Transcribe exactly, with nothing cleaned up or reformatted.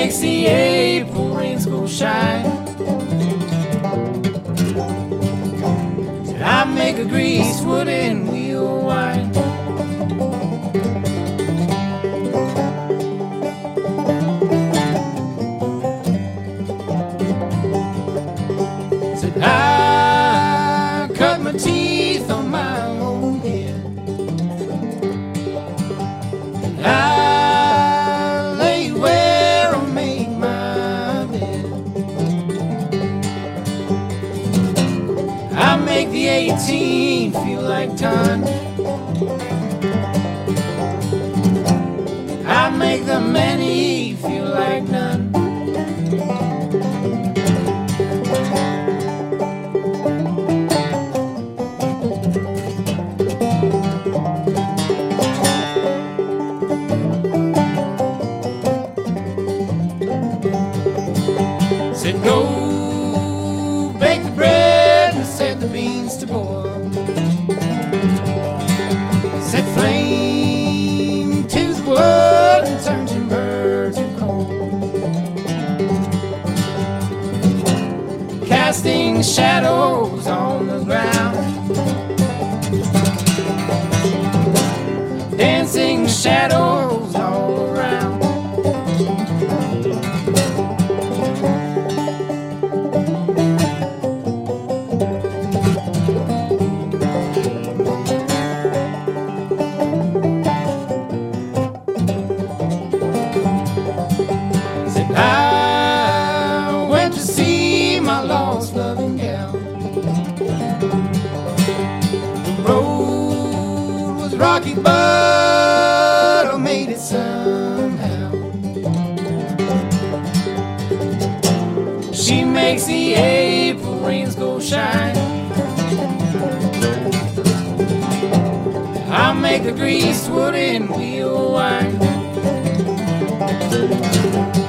makes the April rains go shine. Said I make a grease wooden wheel wine. Said I cut my teeth on my own head. And I lay where I made my bed. I make the eighteen feel like ton. I make the many feel like none. Said go bake the bread and set the beans to boil. Set flame to the wood and turn timber to coal. Casting shadows on the ground. Dancing shadows all around. I went to see my lost loving gal. The road was rocky, but I made it somehow. She makes the April rains go shine. I make the greased wooden wheel wine.